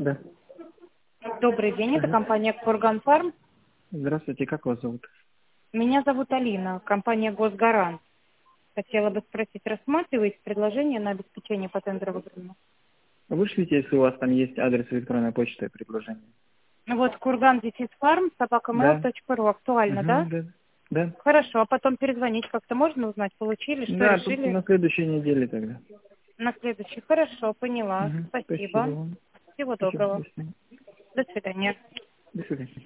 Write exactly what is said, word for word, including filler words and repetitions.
Да. Добрый день, это Ага. компания Курган Фарм. Здравствуйте, как вас зовут? Меня зовут Алина, компания Госгарант. Хотела бы спросить, рассматриваете предложение на обеспечение по тендеру выгодно? Вышлите, если у вас там есть адрес электронной почты предложения. Ну вот Курган Дефис Фарм, собака мэйл Да. точка ру, актуально, Угу, да? да. Да. Хорошо, а потом перезвонить как-то можно узнать, получили, что Да, тут решили? на следующей неделе тогда. На следующий. Хорошо, поняла. Угу. Спасибо Спасибо. вам. Всего Спасибо. До доброго. свидания. До свидания. До свидания.